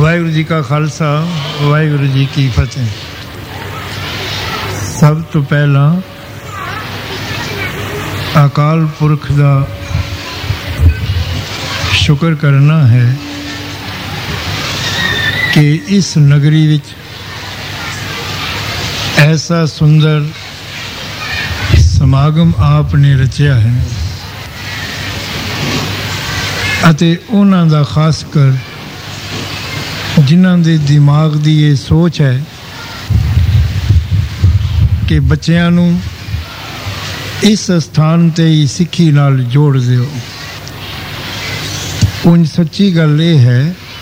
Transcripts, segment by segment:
ਵਾਹਿਗੁਰੂ ਜੀ ਕਾ ਖਾਲਸਾ, ਵਾਹਿਗੁਰੂ ਜੀ ਕੀ ਫਤਿਹ। ਸਭ ਤੋਂ ਪਹਿਲਾਂ ਅਕਾਲ ਪੁਰਖ ਦਾ ਸ਼ੁਕਰ ਕਰਨਾ ਹੈ ਕਿ ਇਸ ਨਗਰੀ ਵਿੱਚ ਐਸਾ ਸੁੰਦਰ ਸਮਾਗਮ ਆਪ ਨੇ ਰਚਿਆ ਹੈ ਅਤੇ ਉਹਨਾਂ ਦਾ ਖਾਸ ਕਰ ਜਿਨ੍ਹਾਂ ਦੇ ਦਿਮਾਗ ਦੀ ਇਹ ਸੋਚ ਹੈ ਕਿ ਬੱਚਿਆਂ ਨੂੰ ਇਸ ਸਥਾਨ 'ਤੇ ਹੀ ਸਿੱਖੀ ਨਾਲ ਜੋੜ ਦਿਓ। ਉਂਝ ਸੱਚੀ ਗੱਲ ਇਹ ਹੈ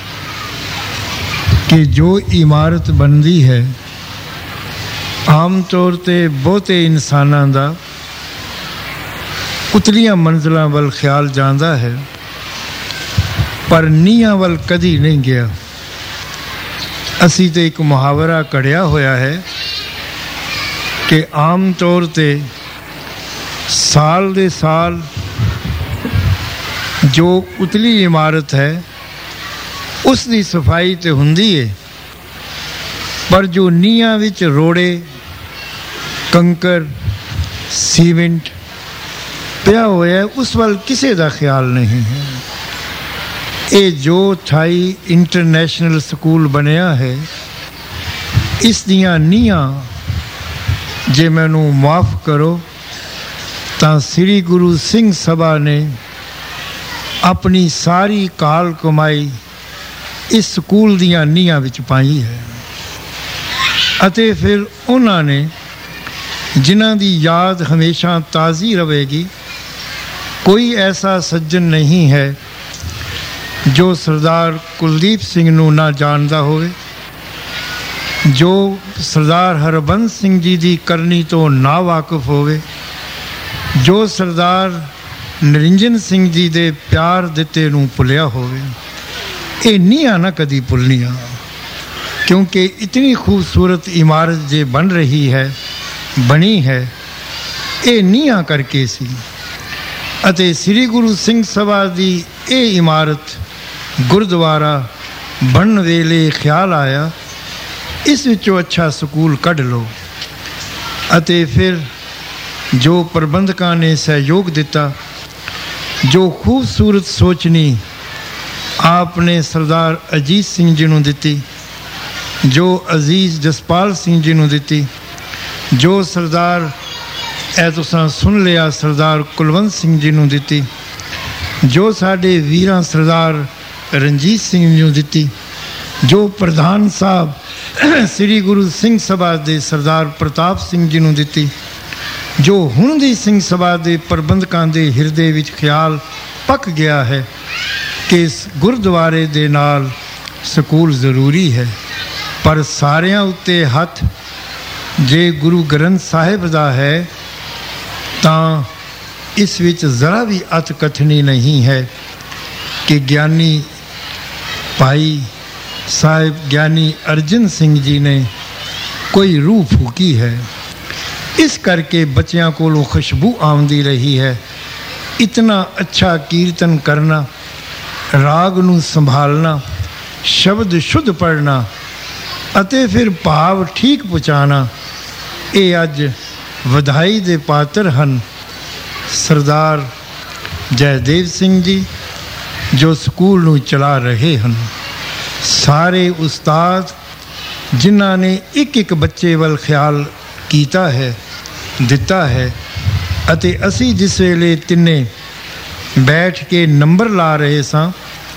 ਕਿ ਜੋ ਇਮਾਰਤ ਬਣਦੀ ਹੈ ਆਮ ਤੌਰ 'ਤੇ ਬਹੁਤੇ ਇਨਸਾਨਾਂ ਦਾ ਉਤਲੀਆਂ ਮੰਜ਼ਲਾਂ ਵੱਲ ਖਿਆਲ ਜਾਂਦਾ ਹੈ, ਪਰ ਨੀਹਾਂ ਵੱਲ ਕਦੀ ਨਹੀਂ ਗਿਆ। ਅਸੀਂ ਤੇ ਇੱਕ ਮੁਹਾਵਰਾ ਘੜਿਆ ਹੋਇਆ ਹੈ ਕਿ ਆਮ ਤੌਰ 'ਤੇ ਸਾਲ ਦੇ ਸਾਲ ਜੋ ਉਤਲੀ ਇਮਾਰਤ ਹੈ ਉਸ ਦੀ ਸਫਾਈ ਤੇ ਹੁੰਦੀ ਹੈ, ਪਰ ਜੋ ਨੀਹਾਂ ਵਿੱਚ ਰੋੜੇ, ਕੰਕਰ, ਸੀਮੈਂਟ ਪਿਆ ਹੋਇਆ ਉਸ ਵੱਲ ਕਿਸੇ ਦਾ ਖਿਆਲ ਨਹੀਂ ਹੈ। ਇਹ ਜੋ ਥਾਈ ਇੰਟਰਨੈਸ਼ਨਲ ਸਕੂਲ ਬਣਿਆ ਹੈ, ਇਸ ਦੀਆਂ ਨੀਹਾਂ ਜੇ ਮੈਨੂੰ ਮਾਫ ਕਰੋ ਤਾਂ ਸ੍ਰੀ ਗੁਰੂ ਸਿੰਘ ਸਭਾ ਨੇ ਆਪਣੀ ਸਾਰੀ ਕਾਲ ਕਮਾਈ ਇਸ ਸਕੂਲ ਦੀਆਂ ਨੀਹਾਂ ਵਿੱਚ ਪਾਈ ਹੈ। ਅਤੇ ਫਿਰ ਉਹਨਾਂ ਨੇ ਜਿਨ੍ਹਾਂ ਦੀ ਯਾਦ ਹਮੇਸ਼ਾ ਤਾਜ਼ੀ ਰਹੇਗੀ, ਕੋਈ ਐਸਾ ਸੱਜਣ ਨਹੀਂ ਹੈ ਜੋ ਸਰਦਾਰ ਕੁਲਦੀਪ ਸਿੰਘ ਨੂੰ ਨਾ ਜਾਣਦਾ ਹੋਵੇ, ਜੋ ਸਰਦਾਰ ਹਰਬੰਸ ਸਿੰਘ ਜੀ ਦੀ ਕਰਨੀ ਤੋਂ ਨਾ ਵਾਕਿਫ ਹੋਵੇ, ਜੋ ਸਰਦਾਰ ਨਰਿੰਜਨ ਸਿੰਘ ਜੀ ਦੇ ਪਿਆਰ ਦਿੱਤੇ ਨੂੰ ਭੁੱਲਿਆ ਹੋਵੇ। ਇਹ ਨੀਹਾਂ ਨਾ ਕਦੀ ਭੁੱਲਣੀਆਂ, ਕਿਉਂਕਿ ਇਤਨੀ ਖੂਬਸੂਰਤ ਇਮਾਰਤ ਜੇ ਬਣ ਰਹੀ ਹੈ, ਬਣੀ ਹੈ, ਇਹ ਨੀਹਾਂ ਕਰਕੇ ਸੀ। ਅਤੇ ਸ੍ਰੀ ਗੁਰੂ ਸਿੰਘ ਸਭਾ ਦੀ ਇਹ ਇਮਾਰਤ ਗੁਰਦੁਆਰਾ ਬਣਨ ਵੇਲੇ ਖਿਆਲ ਆਇਆ ਇਸ ਵਿੱਚੋਂ ਅੱਛਾ ਸਕੂਲ ਕੱਢ ਲਓ। ਅਤੇ ਫਿਰ ਜੋ ਪ੍ਰਬੰਧਕਾਂ ਨੇ ਸਹਿਯੋਗ ਦਿੱਤਾ, ਜੋ ਖੂਬਸੂਰਤ ਸੋਚਣੀ ਆਪ ਨੇ ਸਰਦਾਰ ਅਜੀਤ ਸਿੰਘ ਜੀ ਨੂੰ ਦਿੱਤੀ, ਜੋ ਅਜ਼ੀਜ਼ ਜਸਪਾਲ ਸਿੰਘ ਜੀ ਨੂੰ ਦਿੱਤੀ, ਜੋ ਸਰਦਾਰ ਇਹ ਤੁਸੀਂ ਸੁਣ ਲਿਆ ਸਰਦਾਰ ਕੁਲਵੰਤ ਸਿੰਘ ਜੀ ਨੂੰ ਦਿੱਤੀ, ਜੋ ਸਾਡੇ ਵੀਰਾਂ ਸਰਦਾਰ ਰਣਜੀਤ ਸਿੰਘ ਜੀ ਨੂੰ ਦਿੱਤੀ, ਜੋ ਪ੍ਰਧਾਨ ਸਾਹਿਬ ਸ੍ਰੀ ਗੁਰੂ ਸਿੰਘ ਸਭਾ ਦੇ ਸਰਦਾਰ ਪ੍ਰਤਾਪ ਸਿੰਘ ਜੀ ਨੂੰ ਦਿੱਤੀ, ਜੋ ਹੁਣ ਦੀ ਸਿੰਘ ਸਭਾ ਦੇ ਪ੍ਰਬੰਧਕਾਂ ਦੇ ਹਿਰਦੇ ਵਿੱਚ ਖਿਆਲ ਪੱਕ ਗਿਆ ਹੈ ਕਿ ਇਸ ਗੁਰਦੁਆਰੇ ਦੇ ਨਾਲ ਸਕੂਲ ਜ਼ਰੂਰੀ ਹੈ। ਪਰ ਸਾਰਿਆਂ ਉੱਤੇ ਹੱਥ ਜੇ ਗੁਰੂ ਗ੍ਰੰਥ ਸਾਹਿਬ ਦਾ ਹੈ ਤਾਂ ਇਸ ਵਿੱਚ ਜ਼ਰਾ ਵੀ ਅਤ ਕਥਨੀ ਨਹੀਂ ਹੈ ਕਿ ਗਿਆਨੀ ਭਾਈ ਸਾਹਿਬ ਗਿਆਨੀ ਅਰਜਨ ਸਿੰਘ ਜੀ ਨੇ ਕੋਈ ਰੂਹ ਫੂਕੀ ਹੈ। ਇਸ ਕਰਕੇ ਬੱਚਿਆਂ ਕੋਲੋਂ ਖੁਸ਼ਬੂ ਆਉਂਦੀ ਰਹੀ ਹੈ। ਇਤਨਾ ਅੱਛਾ ਕੀਰਤਨ ਕਰਨਾ, ਰਾਗ ਨੂੰ ਸੰਭਾਲਣਾ, ਸ਼ਬਦ ਸ਼ੁੱਧ ਪੜ੍ਹਨਾ ਅਤੇ ਫਿਰ ਭਾਵ ਠੀਕ ਪਹੁੰਚਾਉਣਾ, ਇਹ ਅੱਜ ਵਧਾਈ ਦੇ ਪਾਤਰ ਹਨ ਸਰਦਾਰ ਜੈਦੇਵ ਸਿੰਘ ਜੀ ਜੋ ਸਕੂਲ ਨੂੰ ਚਲਾ ਰਹੇ ਹਨ। ਸਾਰੇ ਉਸਤਾਦ ਜਿਨ੍ਹਾਂ ਨੇ ਇੱਕ ਇੱਕ ਬੱਚੇ ਵੱਲ ਖਿਆਲ ਕੀਤਾ ਹੈ, ਦਿੱਤਾ ਹੈ। ਅਤੇ ਅਸੀਂ ਜਿਸ ਵੇਲੇ ਤਿੰਨੇ ਬੈਠ ਕੇ ਨੰਬਰ ਲਾ ਰਹੇ ਸਾਂ,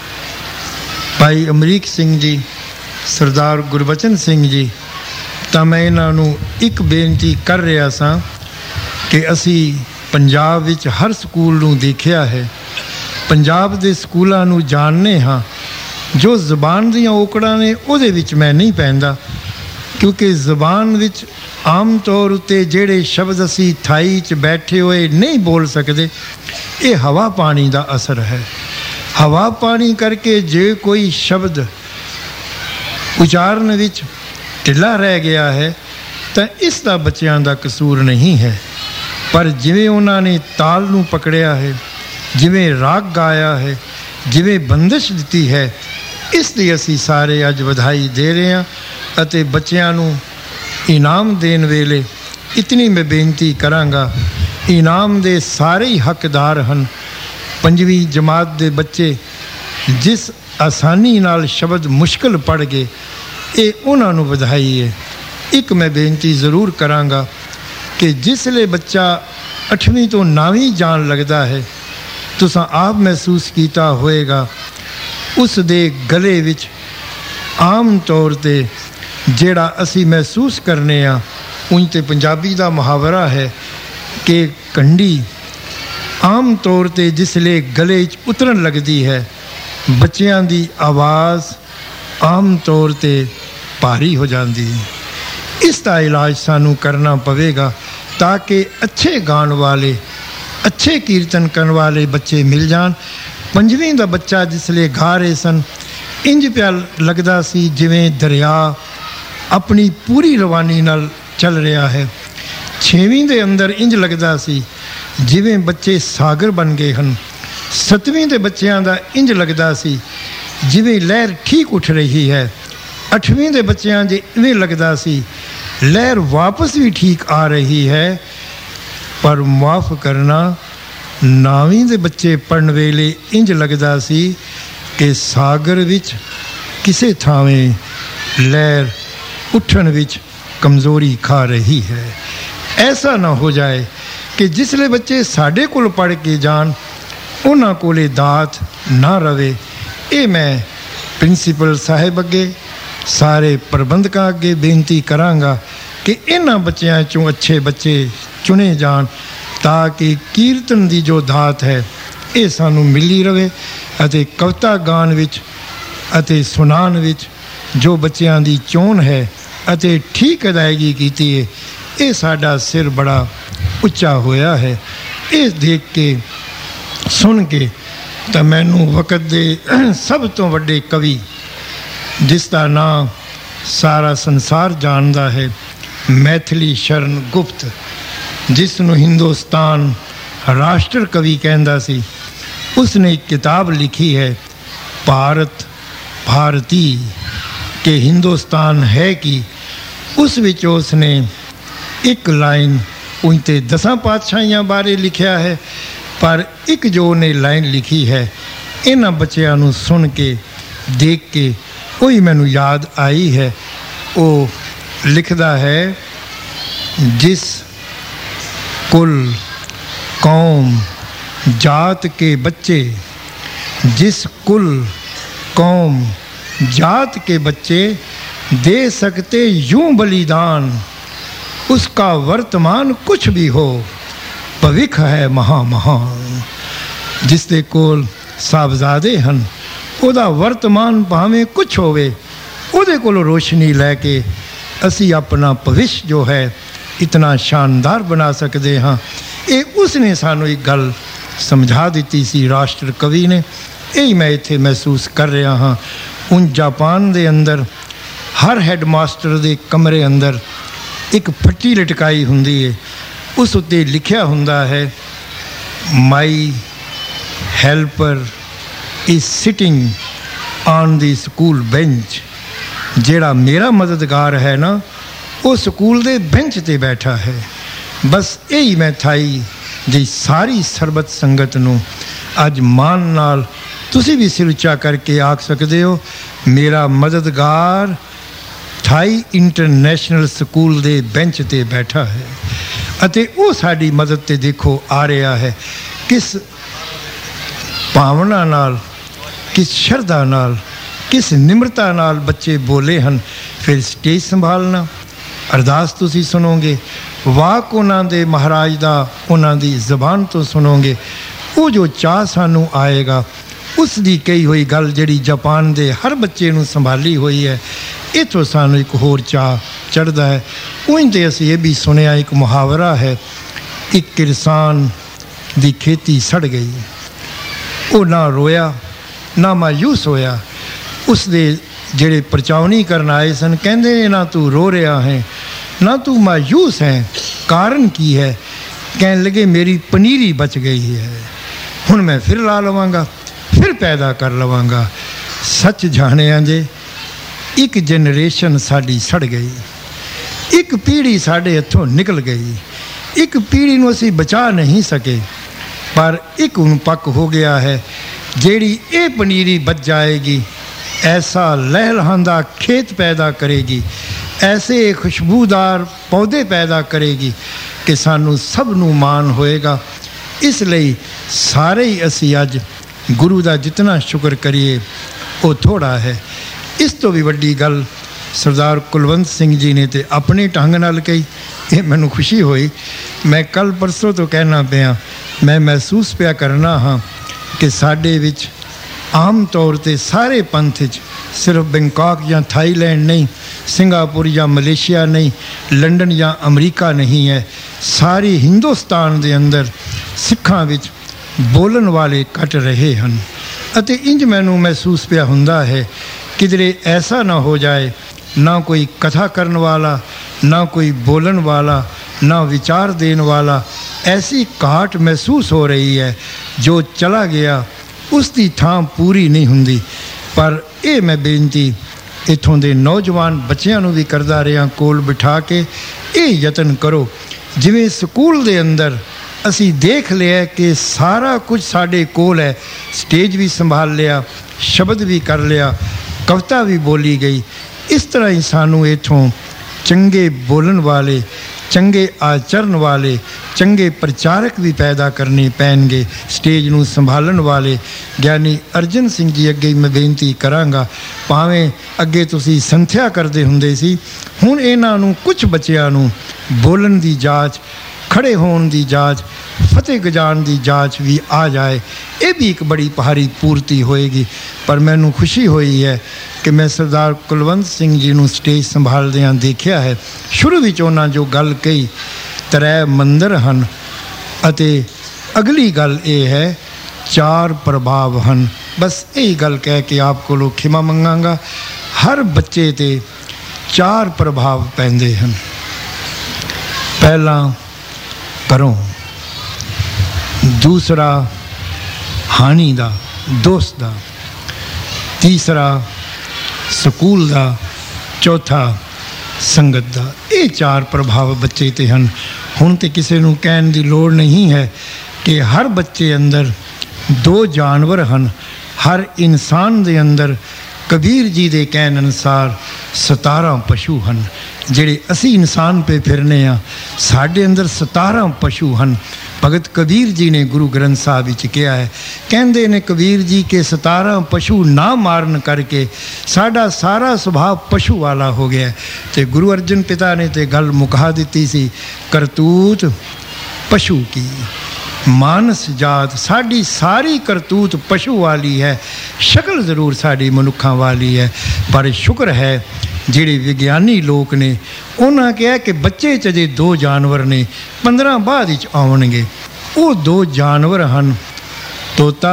ਭਾਈ ਅਮਰੀਕ ਸਿੰਘ ਜੀ, ਸਰਦਾਰ ਗੁਰਬਚਨ ਸਿੰਘ ਜੀ, ਤਾਂ ਮੈਂ ਇਹਨਾਂ ਨੂੰ ਇੱਕ ਬੇਨਤੀ ਕਰ ਰਿਹਾ ਸਾਂ ਕਿ ਅਸੀਂ ਪੰਜਾਬ ਵਿੱਚ ਹਰ ਸਕੂਲ ਨੂੰ ਦੇਖਿਆ ਹੈ, ਪੰਜਾਬ ਦੇ ਸਕੂਲਾਂ ਨੂੰ ਜਾਣਦੇ ਹਾਂ। ਜੋ ਜ਼ਬਾਨ ਦੀਆਂ ਔਕੜਾਂ ਨੇ ਉਹਦੇ ਵਿੱਚ ਮੈਂ ਨਹੀਂ ਪੈਂਦਾ, ਕਿਉਂਕਿ ਜ਼ਬਾਨ ਵਿੱਚ ਆਮ ਤੌਰ ਉੱਤੇ ਜਿਹੜੇ ਸ਼ਬਦ ਅਸੀਂ ਥਾਈ 'ਚ ਬੈਠੇ ਹੋਏ ਨਹੀਂ ਬੋਲ ਸਕਦੇ, ਇਹ ਹਵਾ ਪਾਣੀ ਦਾ ਅਸਰ ਹੈ। ਹਵਾ ਪਾਣੀ ਕਰਕੇ ਜੇ ਕੋਈ ਸ਼ਬਦ ਉਚਾਰਨ ਵਿੱਚ ਢਿੱਲਾ ਰਹਿ ਗਿਆ ਹੈ ਤਾਂ ਇਸ ਦਾ ਬੱਚਿਆਂ ਦਾ ਕਸੂਰ ਨਹੀਂ ਹੈ। ਪਰ ਜਿਵੇਂ ਉਹਨਾਂ ਨੇ ਤਾਲ ਨੂੰ ਪਕੜਿਆ ਹੈ, ਜਿਵੇਂ ਰਾਗ ਗਾਇਆ ਹੈ, ਜਿਵੇਂ ਬੰਦਿਸ਼ ਦਿੱਤੀ ਹੈ, ਇਸ ਦੀ ਅਸੀਂ ਸਾਰੇ ਅੱਜ ਵਧਾਈ ਦੇ ਰਹੇ ਹਾਂ। ਅਤੇ ਬੱਚਿਆਂ ਨੂੰ ਇਨਾਮ ਦੇਣ ਵੇਲੇ ਇਤਨੀ ਮੈਂ ਬੇਨਤੀ ਕਰਾਂਗਾ, ਇਨਾਮ ਦੇ ਸਾਰੇ ਹੀ ਹੱਕਦਾਰ ਹਨ। 5ਵੀਂ ਜਮਾਤ ਦੇ ਬੱਚੇ ਜਿਸ ਆਸਾਨੀ ਨਾਲ ਸ਼ਬਦ ਮੁਸ਼ਕਿਲ ਪੜ੍ਹ ਗਏ, ਇਹ ਉਹਨਾਂ ਨੂੰ ਵਧਾਈ ਹੈ। ਇੱਕ ਮੈਂ ਬੇਨਤੀ ਜ਼ਰੂਰ ਕਰਾਂਗਾ ਕਿ ਜਿਸਲੇ ਬੱਚਾ 8ਵੀਂ ਤੋਂ 9ਵੀਂ ਜਾਣ ਲੱਗਦਾ ਹੈ, ਤੁਸੀਂ ਆਪ ਮਹਿਸੂਸ ਕੀਤਾ ਹੋਏਗਾ, ਉਸ ਦੇ ਗਲੇ ਵਿੱਚ ਆਮ ਤੌਰ 'ਤੇ ਜਿਹੜਾ ਅਸੀਂ ਮਹਿਸੂਸ ਕਰਨੇ ਆ, ਉਂਝ ਤੇ ਪੰਜਾਬੀ ਦਾ ਮੁਹਾਵਰਾ ਹੈ ਕਿ ਕੰਢੀ ਆਮ ਤੌਰ 'ਤੇ ਜਿਸਲੇ ਗਲੇ 'ਚ ਉਤਰਨ ਲੱਗਦੀ ਹੈ, ਬੱਚਿਆਂ ਦੀ ਆਵਾਜ਼ ਆਮ ਤੌਰ 'ਤੇ ਭਾਰੀ ਹੋ ਜਾਂਦੀ ਹੈ। ਇਸ ਦਾ ਇਲਾਜ ਸਾਨੂੰ ਕਰਨਾ ਪਵੇਗਾ ਤਾਂ ਕਿ ਅੱਛੇ ਗਾਣ ਵਾਲੇ, ਅੱਛੇ ਕੀਰਤਨ ਕਰਨ ਵਾਲੇ ਬੱਚੇ ਮਿਲ ਜਾਣ। 5ਵੀਂ ਦਾ ਬੱਚਾ ਜਿਸਲੇ ਗਾ ਰਹੇ ਸਨ, ਇੰਜ ਪਿਆ ਲੱਗਦਾ ਸੀ ਜਿਵੇਂ ਦਰਿਆ ਆਪਣੀ ਪੂਰੀ ਰਵਾਨੀ ਨਾਲ ਚੱਲ ਰਿਹਾ ਹੈ। 6ਵੀਂ ਦੇ ਅੰਦਰ ਇੰਜ ਲੱਗਦਾ ਸੀ ਜਿਵੇਂ ਬੱਚੇ ਸਾਗਰ ਬਣ ਗਏ ਹਨ। 7ਵੀਂ ਦੇ ਬੱਚਿਆਂ ਦਾ ਇੰਜ ਲੱਗਦਾ ਸੀ ਜਿਵੇਂ ਲਹਿਰ ਠੀਕ ਉੱਠ ਰਹੀ ਹੈ। 8ਵੀਂ ਦੇ ਬੱਚਿਆਂ ਦੇ ਇਵੇਂ ਲੱਗਦਾ ਸੀ ਲਹਿਰ ਵਾਪਸ ਵੀ ਠੀਕ ਆ ਰਹੀ ਹੈ। ਪਰ ਮਾਫ ਕਰਨਾ, 9ਵੀਂ ਦੇ ਬੱਚੇ ਪੜ੍ਹਨ ਵੇਲੇ ਇੰਜ ਲੱਗਦਾ ਸੀ ਕਿ ਸਾਗਰ ਵਿੱਚ ਕਿਸੇ ਥਾਵੇਂ ਲਹਿਰ ਉੱਠਣ ਵਿੱਚ ਕਮਜ਼ੋਰੀ ਖਾ ਰਹੀ ਹੈ। ਐਸਾ ਨਾ ਹੋ ਜਾਏ ਕਿ ਜਿਸਲੇ ਬੱਚੇ ਸਾਡੇ ਕੋਲ ਪੜ੍ਹ ਕੇ ਜਾਣ, ਉਹਨਾਂ ਕੋਲੇ ਦਾਤ ਨਾ ਰਵੇ। ਇਹ ਮੈਂ ਪ੍ਰਿੰਸੀਪਲ ਸਾਹਿਬ ਅੱਗੇ, ਸਾਰੇ ਪ੍ਰਬੰਧਕਾਂ ਅੱਗੇ ਬੇਨਤੀ ਕਰਾਂਗਾ ਕਿ ਇਹਨਾਂ ਬੱਚਿਆਂ 'ਚੋਂ ਅੱਛੇ ਬੱਚੇ ਚੁਣੇ ਜਾਣ ਤਾਂ ਕਿ ਕੀਰਤਨ ਦੀ ਜੋ ਦਾਤ ਹੈ ਇਹ ਸਾਨੂੰ ਮਿਲੀ ਰਵੇ। ਅਤੇ ਕਵਿਤਾ ਗਾਣ ਵਿੱਚ ਅਤੇ ਸੁਣਾਉਣ ਵਿੱਚ ਜੋ ਬੱਚਿਆਂ ਦੀ ਚੋਣ ਹੈ ਅਤੇ ਠੀਕ ਅਦਾਇਗੀ ਕੀਤੀ ਹੈ, ਇਹ ਸਾਡਾ ਸਿਰ ਬੜਾ ਉੱਚਾ ਹੋਇਆ ਹੈ। ਇਹ ਦੇਖ ਕੇ, ਸੁਣ ਕੇ ਤਾਂ ਮੈਨੂੰ ਵਕਤ ਦੇ ਸਭ ਤੋਂ ਵੱਡੇ ਕਵੀ, ਜਿਸ ਦਾ ਨਾਂ ਸਾਰਾ ਸੰਸਾਰ ਜਾਣਦਾ ਹੈ, ਮੈਥਿਲੀ ਸ਼ਰਨ ਗੁਪਤ, ਜਿਸ ਨੂੰ ਹਿੰਦੁਸਤਾਨ ਰਾਸ਼ਟਰ ਕਵੀ ਕਹਿੰਦਾ ਸੀ, ਉਸਨੇ ਇੱਕ ਕਿਤਾਬ ਲਿਖੀ ਹੈ, ਭਾਰਤ ਭਾਰਤੀ ਕਿ ਹਿੰਦੁਸਤਾਨ ਹੈ ਕੀ। ਉਸ ਵਿੱਚ ਉਸਨੇ ਇੱਕ ਲਾਈਨ ਉਂਝ ਤੇ 10 ਪਾਤਸ਼ਾਹੀਆਂ ਬਾਰੇ ਲਿਖਿਆ ਹੈ, ਪਰ ਇੱਕ ਜੋ ਉਹਨੇ ਲਾਈਨ ਲਿਖੀ ਹੈ, ਇਹਨਾਂ ਬੱਚਿਆਂ ਨੂੰ ਸੁਣ ਕੇ, ਦੇਖ ਕੇ ਉਹੀ ਮੈਨੂੰ ਯਾਦ ਆਈ ਹੈ। ਉਹ ਲਿਖਦਾ ਹੈ, ਜਿਸ ਕੁਲ ਕੌਮ जात के बच्चे, जिस कुल कौम जात के बच्चे दे सकते यूं बलिदान, उसका वर्तमान कुछ भी हो भविख है महा महान। जिस दे कोल साहबजादे हन, ਉਹਦਾ ਵਰਤਮਾਨ ਭਾਵੇਂ ਕੁਛ ਹੋਵੇ, ਉਹਦੇ ਕੋਲੋਂ ਰੋਸ਼ਨੀ ਲੈ ਕੇ ਅਸੀਂ ਆਪਣਾ ਭਵਿੱਖ ਜੋ ਹੈ ਇਤਨਾ ਸ਼ਾਨਦਾਰ ਬਣਾ ਸਕਦੇ ਹਾਂ। ਇਹ ਉਸਨੇ ਸਾਨੂੰ ਇੱਕ ਗੱਲ ਸਮਝਾ ਦਿੱਤੀ ਸੀ, ਰਾਸ਼ਟਰ ਕਵੀ ਨੇ। ਇਹ ਮੈਂ ਇੱਥੇ ਮਹਿਸੂਸ ਕਰ ਰਿਹਾ ਹਾਂ। ਹੁਣ ਜਾਪਾਨ ਦੇ ਅੰਦਰ ਹਰ ਹੈੱਡ ਮਾਸਟਰ ਦੇ ਕਮਰੇ ਅੰਦਰ ਇੱਕ ਫੱਟੀ ਲਟਕਾਈ ਹੁੰਦੀ ਹੈ, ਉਸ ਉੱਤੇ ਲਿਖਿਆ ਹੁੰਦਾ ਹੈ, my helper is sitting on the school bench. ਜਿਹੜਾ ਮੇਰਾ ਮਦਦਗਾਰ ਹੈ ਨਾ, ਉਹ ਸਕੂਲ ਦੇ ਬੈਂਚ 'ਤੇ ਬੈਠਾ ਹੈ। ਬਸ ਇਹੀ ਮੈਂ ਥਾਈ ਜੀ ਸਾਰੀ ਸਰਬਤ ਸੰਗਤ ਨੂੰ ਅੱਜ ਮਾਣ ਨਾਲ ਤੁਸੀਂ ਵੀ ਸਿਰ ਉੱਚਾ ਕਰਕੇ ਆਖ ਸਕਦੇ ਹੋ, ਮੇਰਾ ਮਦਦਗਾਰ ਥਾਈ ਇੰਟਰਨੈਸ਼ਨਲ ਸਕੂਲ ਦੇ ਬੈਂਚ 'ਤੇ ਬੈਠਾ ਹੈ ਅਤੇ ਉਹ ਸਾਡੀ ਮਦਦ 'ਤੇ ਦੇਖੋ ਆ ਰਿਹਾ ਹੈ। ਕਿਸ ਭਾਵਨਾ ਨਾਲ, ਕਿਸ ਸ਼ਰਧਾ ਨਾਲ, ਕਿਸ ਨਿਮਰਤਾ ਨਾਲ ਬੱਚੇ ਬੋਲੇ ਹਨ। ਫਿਰ ਸਟੇਜ ਸੰਭਾਲਣਾ, ਅਰਦਾਸ ਤੁਸੀਂ ਸੁਣੋਗੇ, ਵਾਕ ਉਹਨਾਂ ਦੇ ਮਹਾਰਾਜ ਦਾ ਉਹਨਾਂ ਦੀ ਜ਼ਬਾਨ ਤੋਂ ਸੁਣੋਗੇ। ਉਹ ਜੋ ਚਾਅ ਸਾਨੂੰ ਆਏਗਾ, ਉਸ ਦੀ ਕਹੀ ਹੋਈ ਗੱਲ ਜਿਹੜੀ ਜਾਪਾਨ ਦੇ ਹਰ ਬੱਚੇ ਨੂੰ ਸੰਭਾਲੀ ਹੋਈ ਹੈ, ਇੱਥੋਂ ਸਾਨੂੰ ਇੱਕ ਹੋਰ ਚਾਅ ਚੜ੍ਹਦਾ ਹੈ। ਉਂਝ ਤੇ ਅਸੀਂ ਇਹ ਵੀ ਸੁਣਿਆ, ਇੱਕ ਮੁਹਾਵਰਾ ਹੈ, ਇੱਕ ਕਿਸਾਨ ਦੀ ਖੇਤੀ ਸੜ ਗਈ, ਉਹ ਨਾ ਰੋਇਆ ਨਾ ਮਾਯੂਸ ਹੋਇਆ। ਉਸ ਦੇ ਜਿਹੜੇ ਪਰਚਾਉਣੀ ਕਰਨ ਆਏ ਸਨ ਕਹਿੰਦੇ ਨੇ, ਨਾ ਤੂੰ ਰੋ ਰਿਹਾ ਹੈ ਨਾ ਤੂੰ ਮਾਯੂਸ ਹੈ, ਕਾਰਨ ਕੀ ਹੈ? ਕਹਿਣ ਲੱਗੇ, ਮੇਰੀ ਪਨੀਰੀ ਬਚ ਗਈ ਹੈ, ਹੁਣ ਮੈਂ ਫਿਰ ਲਾ ਲਵਾਂਗਾ, ਫਿਰ ਪੈਦਾ ਕਰ ਲਵਾਂਗਾ। सच जाणिया जे एक जनरेशन साडी सड़ गई, एक पीढ़ी साडे हथों निकल गई, एक पीढ़ी नूं असीं बचा नहीं सके, पर एक हुण पक हो गया है जेड़ी ये पनीरी बच जाएगी, ऐसा लहलहांदा खेत पैदा करेगी, ऐसे खुशबूदार पौधे पैदा करेगी कि सानू सब नू मान होएगा। इसलिए सारे ही असी अज गुरु का जितना शुक्र करिए वो थोड़ा है। इस तो भी वड्डी गल सरदार कुलवंत सिंह जी ने तो अपने ढंग नाल कही, ये मैनू खुशी हुई। मैं कल परसों तो कहना पिया, मैं महसूस पिया करना हाँ कि साडे विच आम तौर पर सारे पंथ सिर्फ बैंकॉक या थाईलैंड नहीं, सिंगापुर या मलेशिया नहीं, लंडन या अमरीका नहीं है, सारी हिंदुस्तान के अंदर सिखां विच बोलन वाले घट रहे हैं। अते इंज मैनू महसूस पिया हुंदा है किधरे ऐसा ना हो जाए, ना कोई कथा करने वाला, ना कोई बोलन वाला, ना विचार देने वाला, ऐसी घाट महसूस हो रही है जो चला गया उसकी थां पूरी नहीं हुंदी। पर ये मैं बेनती इत्थों दे नौजवान बच्चों नूं भी करदा रहा, कोल बिठा के ये यतन करो जिवें स्कूल दे अंदर असी देख लिया कि सारा कुछ साडे कोल है, स्टेज भी संभाल लिया, शब्द भी कर लिया, कविता भी बोली गई। इस तरह ही सानू इत्थों चंगे बोलन वाले, चंगे आचरण वाले, चंगे प्रचारक भी पैदा करने पैणगे, स्टेज नूं संभालन वाले। ज्ञानी अर्जन सिंह जी अगे मैं बेनती करांगा, भावें अगे तुसीं संथਿਆ करदे हुंदे सी, हुण इन्हां नूं कुछ बच्चिआं नूं बोलन दी जाच, खड़े होने की जाँच, फतेह गजान की जाँच भी आ जाए, ये भी एक बड़ी भारी पूर्ति होएगी। पर मैनू खुशी हुई है कि मैं सरदार कुलवंत सिंह जी नूं स्टेज संभालदियां देखिया है। शुरू विच उन्हां जो गल कही 3 मंदिर हन अते अगली गल ये है 4 प्रभाव हन। बस यही गल कह के आप को खिमा मंगांगा। हर बच्चे ते 4 प्रभाव पैंदे हन। पहला करो, दूसरा हानी दा, दोस्त दा, तीसरा स्कूल दा, चौथा संगत दा। ये 4 प्रभाव बच्चे ते हन। हुण ते किसी नूं कहण दी लोड़ नहीं है कि हर बच्चे अंदर 2 जानवर हन। हर इंसान दे अंदर कबीर जी दे कहण अनुसार 17 पशु हन। ਜਿਹੜੇ ਅਸੀਂ इंसान पे फिरने हाँ, साढ़े अंदर 17 पशु हैं। भगत कबीर जी ने गुरु ग्रंथ साहब विच कहा है, कहते ने कबीर जी के 17 पशु ना मारन करके साडा सारा सुभाव पशु वाला हो गया। तो गुरु अर्जन पिता ने तो गल मुका दी सी, करतूत पशु की, मानस जात साड़ी सारी करतूत पशु वाली है, शक्ल जरूर साड़ी मनुखा वाली है। पर शुक्र है ਜਿਹੜੇ ਵਿਗਿਆਨੀ ਲੋਕ ਨੇ ਉਹਨਾਂ ਕਿਹਾ ਕਿ ਬੱਚੇ 'ਚ ਜੇ 2 ਜਾਨਵਰ ਨੇ 15 ਬਾਅਦ ਵਿੱਚ ਆਉਣਗੇ। ਉਹ 2 ਜਾਨਵਰ ਹਨ, ਤੋਤਾ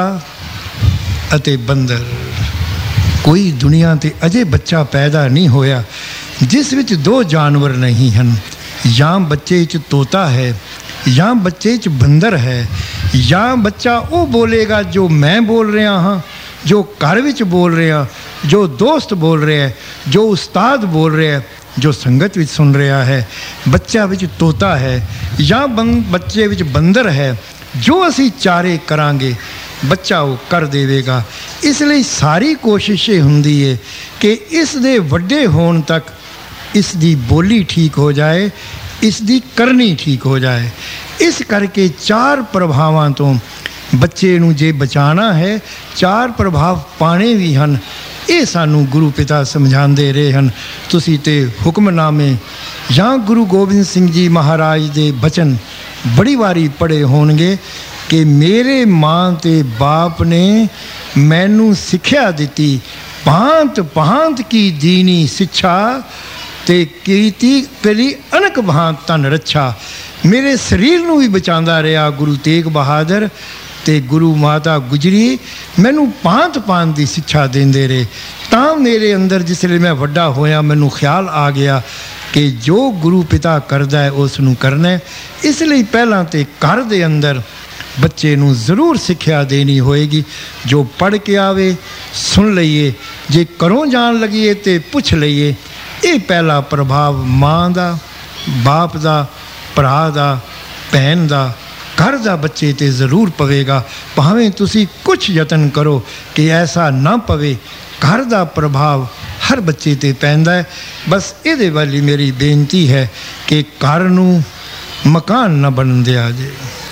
ਅਤੇ ਬੰਦਰ। ਕੋਈ ਦੁਨੀਆ 'ਤੇ ਅਜੇ ਬੱਚਾ ਪੈਦਾ ਨਹੀਂ ਹੋਇਆ ਜਿਸ ਵਿੱਚ 2 ਜਾਨਵਰ ਨਹੀਂ ਹਨ। ਜਾਂ ਬੱਚੇ 'ਚ ਤੋਤਾ ਹੈ, ਜਾਂ ਬੱਚੇ 'ਚ ਬੰਦਰ ਹੈ, ਜਾਂ ਬੱਚਾ ਉਹ ਬੋਲੇਗਾ ਜੋ ਮੈਂ ਬੋਲ ਰਿਹਾ ਹਾਂ, जो घर विच बोल रहे हैं, जो दोस्त बोल रहे हैं, जो उस्ताद बोल रहे हैं, जो संगत विच सुन रहा है। बच्चा विच तोता है या बच्चे विच बंदर है, जो असी चारे करांगे बच्चा वो कर देवेगा। इसलिए सारी कोशिश ये हुंदी है कि इस दे वड्डे होण तक इसकी बोली ठीक हो जाए, इसकी करनी ठीक हो जाए। इस करके 4 प्रभावां तो बच्चे नूं जे बचाना है, 4 प्रभाव पाने भी हैं। ये सानू गुरु पिता समझाते रहे हैं। तुसी ते हुक्मनामे या गुरु गोबिंद सिंह जी महाराज दे बचन बड़ी बारी पढ़े होंगे कि मेरे माँ ते बाप ने मैनू सिक्ख्या दिती, भांत भांत की दीनी शिक्षा ते कीती करी अनक भांत तन रक्षा। मेरे शरीर नूं भी बचांदा रहा गुरु तेग बहादुर ते गुरु माता गुजरी, मैनू भांत भांत की शिक्षा देंदे रहे। तां मेरे अंदर जिसले मैं वड्डा होया मैनू ख्याल आ गया कि जो गुरु पिता करदा है उस नूं करना है। इसलिए पहलां ते घर दे अंदर ਬੱਚੇ ਨੂੰ ਜ਼ਰੂਰ ਸਿੱਖਿਆ ਦੇਣੀ ਹੋਏਗੀ। ਜੋ ਪੜ੍ਹ ਕੇ ਆਵੇ ਸੁਣ ਲਈਏ, ਜੇ ਘਰੋਂ ਜਾਣ ਲੱਗੀਏ ਤੇ ਪੁੱਛ ਲਈਏ। ਇਹ ਪਹਿਲਾ ਪ੍ਰਭਾਵ ਮਾਂ ਦਾ, ਬਾਪ ਦਾ, ਭਰਾ ਦਾ, ਭੈਣ ਦਾ, ਘਰ ਦਾ ਬੱਚੇ 'ਤੇ ਜ਼ਰੂਰ ਪਵੇਗਾ। ਭਾਵੇਂ ਤੁਸੀਂ ਕੁਛ ਯਤਨ ਕਰੋ ਕਿ ਐਸਾ ਨਾ ਪਵੇ। ਘਰ ਦਾ ਪ੍ਰਭਾਵ ਹਰ ਬੱਚੇ 'ਤੇ ਪੈਂਦਾ ਹੈ। ਬਸ ਇਹਦੇ ਵਾਲੀ ਮੇਰੀ ਬੇਨਤੀ ਹੈ ਕਿ ਘਰ ਨੂੰ ਮਕਾਨ ਨਾ ਬਣਨ ਦਿਆ ਜੇ,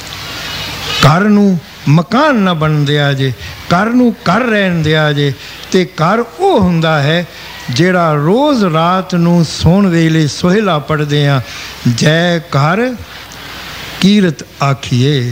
ਘਰ ਨੂੰ ਮਕਾਨ ਨਾ ਬਣਨ ਦਿਆ ਜੇ, ਘਰ ਨੂੰ ਘਰ ਰਹਿਣ ਦਿਆ ਜੇ। ਅਤੇ ਘਰ ਉਹ ਹੁੰਦਾ ਹੈ ਜਿਹੜਾ ਰੋਜ਼ ਰਾਤ ਨੂੰ ਸੌਣ ਵੇਲੇ ਸੋਹਿਲਾ ਪੜ੍ਹਦੇ ਹਾਂ, ਜੈ ਘਰ ਕੀਰਤ ਆਖੀਏ,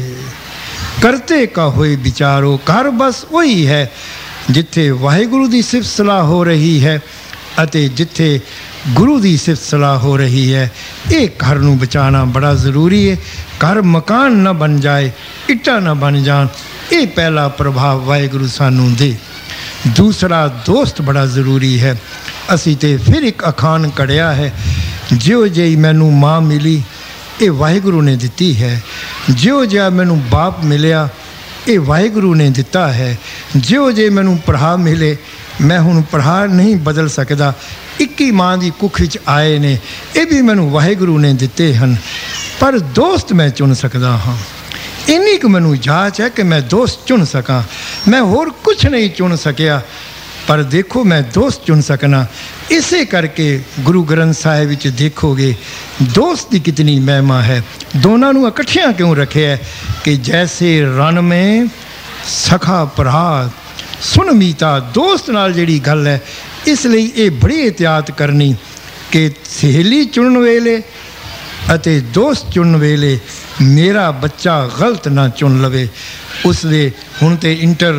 ਕਰਤੇ ਕਾ ਹੋਏ ਵਿਚਾਰੋ। ਘਰ ਬਸ ਉਹੀ ਹੈ ਜਿੱਥੇ ਵਾਹਿਗੁਰੂ ਦੀ ਸਿਫਤ ਸਲਾਹ ਹੋ ਰਹੀ ਹੈ ਅਤੇ ਜਿੱਥੇ ਗੁਰੂ ਦੀ ਸਿਫਤ ਸਲਾਹ ਹੋ ਰਹੀ ਹੈ। ਇਹ ਘਰ ਨੂੰ ਬਚਾਉਣਾ ਬੜਾ ਜ਼ਰੂਰੀ ਹੈ। ਘਰ ਮਕਾਨ ਨਾ ਬਣ ਜਾਏ, ਇੱਟਾਂ ਨਾ ਬਣ ਜਾਣ। ਇਹ ਪਹਿਲਾ ਪ੍ਰਭਾਵ ਵਾਹਿਗੁਰੂ ਸਾਨੂੰ ਦੇ। ਦੂਸਰਾ, ਦੋਸਤ ਬੜਾ ਜ਼ਰੂਰੀ ਹੈ। ਅਸੀਂ ਤਾਂ ਫਿਰ ਇੱਕ ਅਖਾਣ ਕੜਿਆ ਹੈ, ਜਿਉ ਜਿਹੀ ਮੈਨੂੰ ਮਾਂ ਮਿਲੀ ਇਹ ਵਾਹਿਗੁਰੂ ਨੇ ਦਿੱਤੀ ਹੈ, ਜਿਉ ਜਿਹਾ ਮੈਨੂੰ ਬਾਪ ਮਿਲਿਆ ਇਹ ਵਾਹਿਗੁਰੂ ਨੇ ਦਿੱਤਾ ਹੈ, ਜਿਉ ਜੇ ਮੈਨੂੰ ਭਰਾ ਮਿਲੇ ਮੈਂ ਹੁਣ ਭਰਾ ਨਹੀਂ ਬਦਲ ਸਕਦਾ। 21 ਮਾਂ ਦੀ ਕੁੱਖ ਵਿੱਚ ਆਏ ਨੇ, ਇਹ ਵੀ ਮੈਨੂੰ ਵਾਹਿਗੁਰੂ ਨੇ ਦਿੱਤੇ ਹਨ। ਪਰ ਦੋਸਤ ਮੈਂ ਚੁਣ ਸਕਦਾ ਹਾਂ। ਇੰਨੀ ਕੁ ਮੈਨੂੰ ਜਾਚ ਹੈ ਕਿ ਮੈਂ ਦੋਸਤ ਚੁਣ ਸਕਾਂ। ਮੈਂ ਹੋਰ ਕੁਛ ਨਹੀਂ ਚੁਣ ਸਕਿਆ, ਪਰ ਦੇਖੋ ਮੈਂ ਦੋਸਤ ਚੁਣ ਸਕਣਾ। ਇਸੇ ਕਰਕੇ ਗੁਰੂ ਗ੍ਰੰਥ ਸਾਹਿਬ ਵਿੱਚ ਦੇਖੋਗੇ ਦੋਸਤ ਦੀ ਕਿਤਨੀ ਮਹਿਮਾ ਹੈ। ਦੋਨਾਂ ਨੂੰ ਇਕੱਠਿਆਂ ਕਿਉਂ ਰੱਖਿਆ ਕਿ ਜੈਸੇ ਰਣ ਮੇਂ ਸਖਾ ਭਰਾ ਸੁਣ ਮੀਤਾ। ਦੋਸਤ ਨਾਲ ਜਿਹੜੀ ਗੱਲ ਹੈ, ਇਸ ਲਈ ਇਹ ਬੜੀ ਇਹਤਿਆਤ ਕਰਨੀ ਕਿ ਸਹੇਲੀ ਚੁਣਨ ਵੇਲੇ ਅਤੇ ਦੋਸਤ ਚੁਣਨ ਵੇਲੇ ਮੇਰਾ ਬੱਚਾ ਗਲਤ ਨਾ ਚੁਣ ਲਵੇ। ਉਸ ਦੇ ਹੁਣ ਤੇ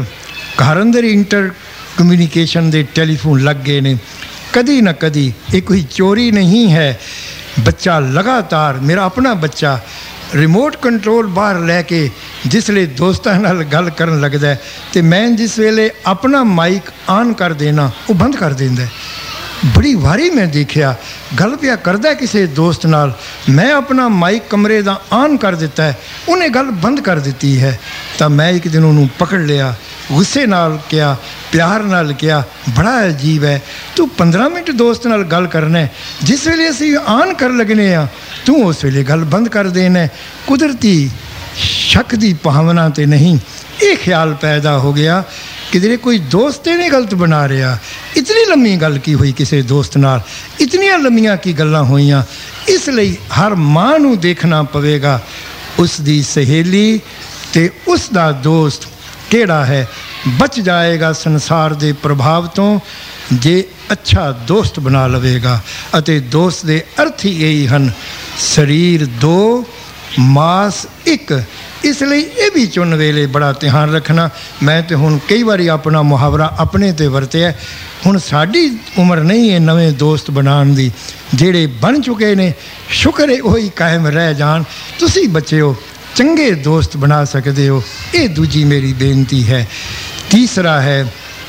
ਘਰ ਅੰਦਰ ਇੰਟਰ ਕਮਿਊਨੀਕੇਸ਼ਨ ਦੇ ਟੈਲੀਫੋਨ ਲੱਗ ਗਏ ਨੇ। ਕਦੀ ਨਾ ਕਦੀ ਇਹ ਕੋਈ ਚੋਰੀ ਨਹੀਂ ਹੈ। ਬੱਚਾ ਲਗਾਤਾਰ, ਮੇਰਾ ਆਪਣਾ ਬੱਚਾ ਰਿਮੋਟ ਕੰਟਰੋਲ ਬਾਹਰ ਲੈ ਕੇ ਜਿਸਲੇ ਦੋਸਤਾਂ ਨਾਲ ਗੱਲ ਕਰਨ ਲੱਗਦਾ ਤੇ ਮੈਂ ਜਿਸ ਵੇਲੇ ਆਪਣਾ ਮਾਈਕ ਆਨ ਕਰ ਦੇਣਾ ਉਹ ਬੰਦ ਕਰ ਦਿੰਦਾ। ਬੜੀ ਵਾਰੀ ਮੈਂ ਦੇਖਿਆ ਗੱਲ ਪਿਆ ਕਰਦਾ ਕਿਸੇ ਦੋਸਤ ਨਾਲ, ਮੈਂ ਆਪਣਾ ਮਾਈਕ ਕਮਰੇ ਦਾ ਆਨ ਕਰ ਦਿੱਤਾ ਹੈ, ਉਹਨੇ ਗੱਲ ਬੰਦ ਕਰ ਦਿੱਤੀ ਹੈ। ਤਾਂ ਮੈਂ ਇੱਕ ਦਿਨ ਉਹਨੂੰ ਪਕੜ ਲਿਆ, ਗੁੱਸੇ ਨਾਲ ਕਿਹਾ, ਪਿਆਰ ਨਾਲ ਕਿਹਾ, ਬੜਾ ਅਜੀਬ ਹੈ, ਤੂੰ 15 ਮਿੰਟ ਦੋਸਤ ਨਾਲ ਗੱਲ ਕਰਨਾ, ਜਿਸ ਵੇਲੇ ਅਸੀਂ ਆਨ ਕਰ ਲੱਗਨੇ ਆ ਤੂੰ ਉਸ ਵੇਲੇ ਗੱਲ ਬੰਦ ਕਰ ਦੇਣਾ। ਕੁਦਰਤੀ ਸ਼ੱਕ ਦੀ ਭਾਵਨਾ ਤੇ ਨਹੀਂ, ਇਹ ਖਿਆਲ ਪੈਦਾ ਹੋ ਗਿਆ ਕਿਧਰੇ ਕੋਈ ਦੋਸਤ ਹੀ ਨਹੀਂ ਗਲਤ ਬਣਾ ਰਿਹਾ। ਇਤਨੀ ਲੰਮੀ ਗੱਲ ਕੀ ਹੋਈ ਕਿਸੇ ਦੋਸਤ ਨਾਲ, ਇਤਨੀਆਂ ਲੰਮੀਆਂ ਕੀ ਗੱਲਾਂ ਹੋਈਆਂ। ਇਸ ਲਈ ਹਰ ਮਾਂ ਨੂੰ ਦੇਖਣਾ ਪਵੇਗਾ ਉਸ ਦੀ ਸਹੇਲੀ ਤੇ ਉਸ ਦਾ ਦੋਸਤ ਕਿਹੜਾ ਹੈ। ਬਚ ਜਾਏਗਾ ਸੰਸਾਰ ਦੇ ਪ੍ਰਭਾਵ ਤੋਂ ਜੇ ਅੱਛਾ ਦੋਸਤ ਬਣਾ ਲਵੇਗਾ। ਅਤੇ ਦੋਸਤ ਦੇ ਅਰਥ ਹੀ ਇਹੀ ਹਨ, ਸਰੀਰ ਦੋ ਮਾਸ ਇੱਕ। ਇਸ ਲਈ ਇਹ ਵੀ ਚੁਣਨ ਵੇਲੇ ਬੜਾ ਧਿਆਨ ਰੱਖਣਾ। ਮੈਂ ਤੇ ਹੁਣ ਕਈ ਵਾਰੀ ਆਪਣਾ ਮੁਹਾਵਰਾ ਆਪਣੇ 'ਤੇ ਵਰਤਿਆ। ਹੁਣ ਸਾਡੀ ਉਮਰ ਨਹੀਂ ਹੈ ਨਵੇਂ ਦੋਸਤ ਬਣਾਉਣ ਦੀ, ਜਿਹੜੇ ਬਣ ਚੁੱਕੇ ਨੇ ਸ਼ੁਕਰ ਹੈ ਉਹੀ ਕਾਇਮ ਰਹਿ ਜਾਣ। ਤੁਸੀਂ ਬੱਚਿਓ ਚੰਗੇ ਦੋਸਤ ਬਣਾ ਸਕਦੇ ਹੋ, ਇਹ ਦੂਜੀ ਮੇਰੀ ਬੇਨਤੀ ਹੈ। ਤੀਸਰਾ ਹੈ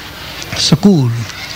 ਸਕੂਲ।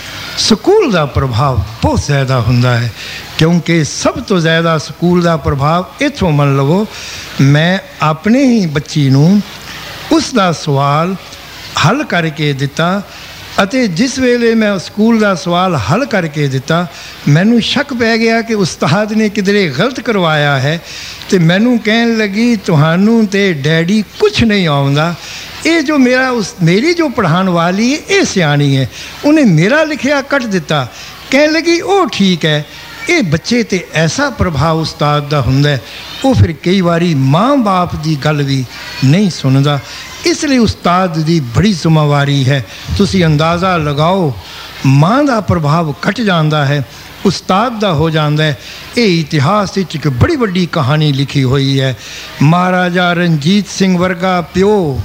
ਸਕੂਲ ਦਾ ਪ੍ਰਭਾਵ ਬਹੁਤ ਜ਼ਿਆਦਾ ਹੁੰਦਾ ਹੈ, ਕਿਉਂਕਿ ਸਭ ਤੋਂ ਜ਼ਿਆਦਾ ਸਕੂਲ ਦਾ ਪ੍ਰਭਾਵ ਇੱਥੋਂ ਮੰਨ ਲਵੋ, ਮੈਂ ਆਪਣੇ ਹੀ ਬੱਚੀ ਨੂੰ ਉਸ ਦਾ ਸਵਾਲ ਹੱਲ ਕਰਕੇ ਦਿੱਤਾ ਅਤੇ ਜਿਸ ਵੇਲੇ ਮੈਂ ਸਕੂਲ ਦਾ ਸਵਾਲ ਹੱਲ ਕਰਕੇ ਦਿੱਤਾ ਮੈਨੂੰ ਸ਼ੱਕ ਪੈ ਗਿਆ ਕਿ ਉਸਤਾਦ ਨੇ ਕਿਧਰੇ ਗਲਤ ਕਰਵਾਇਆ ਹੈ ਤੇ ਮੈਨੂੰ ਕਹਿਣ ਲੱਗੀ ਤੁਹਾਨੂੰ ਤੇ ਡੈਡੀ ਕੁਛ ਨਹੀਂ ਆਉਂਦਾ, ਇਹ ਜੋ ਮੇਰੀ ਜੋ ਪੜ੍ਹਾਉਣ ਵਾਲੀ ਹੈ ਇਹ ਸਿਆਣੀ ਹੈ, ਉਹਨੇ ਮੇਰਾ ਲਿਖਿਆ ਕੱਟ ਦਿੱਤਾ। ਕਹਿਣ ਲੱਗੀ ਉਹ ਠੀਕ ਹੈ। ਇਹ ਬੱਚੇ 'ਤੇ ਐਸਾ ਪ੍ਰਭਾਵ ਉਸਤਾਦ ਦਾ ਹੁੰਦਾ, ਉਹ ਫਿਰ ਕਈ ਵਾਰੀ ਮਾਂ ਬਾਪ ਦੀ ਗੱਲ ਵੀ ਨਹੀਂ ਸੁਣਦਾ। ਇਸ ਲਈ ਉਸਤਾਦ ਦੀ ਬੜੀ ਜ਼ਿੰਮੇਵਾਰੀ ਹੈ। ਤੁਸੀਂ ਅੰਦਾਜ਼ਾ ਲਗਾਓ, ਮਾਂ ਦਾ ਪ੍ਰਭਾਵ ਘਟ ਜਾਂਦਾ ਹੈ, ਉਸਤਾਦ ਦਾ ਹੋ ਜਾਂਦਾ ਹੈ। ਇਹ ਇਤਿਹਾਸ ਵਿੱਚ ਇੱਕ ਬੜੀ ਵੱਡੀ ਕਹਾਣੀ ਲਿਖੀ ਹੋਈ ਹੈ। ਮਹਾਰਾਜਾ ਰਣਜੀਤ ਸਿੰਘ ਵਰਗਾ ਪਿਓ,